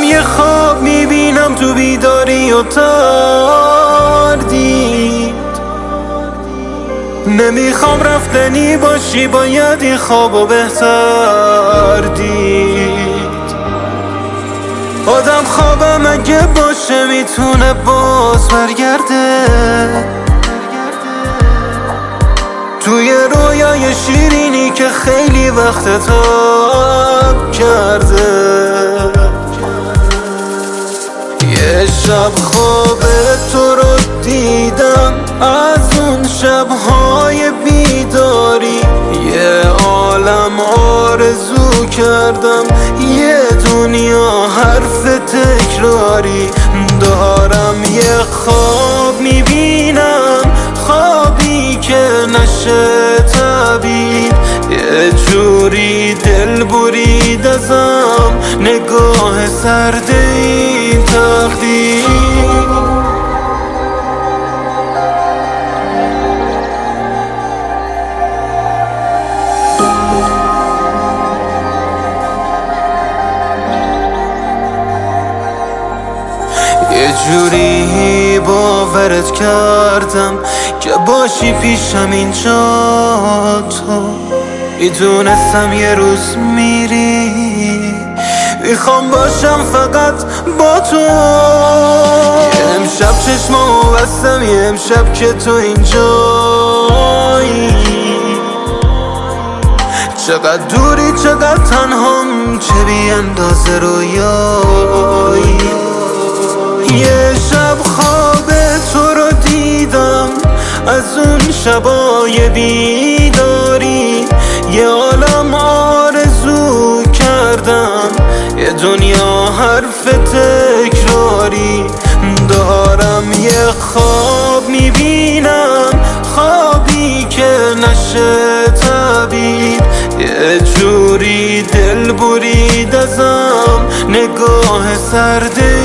یه خواب میبینم تو بیداری و تردید. نمیخوام رفتنی باشی، باید این خوابو بهتر دید. آدم خوابم اگه باشه میتونه باز برگرده، توی رویای شیرینی که خیلی وقت تاب کرده. یه شب خواب تو رو دیدم، از اون شبهای بیداری یه عالم آرزو کردم، یه دنیا حرف تکراری. دارم یه خواب میبینم، خوابی که نشه تعبیر، یه جوری دل برید ازم نگاه سرد این تقدیر. یه جوری باورت کردم که باشی پیشم اینجا، تو میدونستم یه روز میری، میخوام باشم فقط با تو. یه امشب چشمامو بستم، یه امشب که تو اینجایی، چقدر دوری چقدر تنهام، چه بی اندازه رویایی. یه شب خواب تو رو دیدم، از اون شبای بیداری یه عالم آرزو کردم، یه دنیا حرف تکراری. دارم یه خواب میبینم، خوابی که نشه تعبیر، یه جوری دل برید ازم نگاه سرد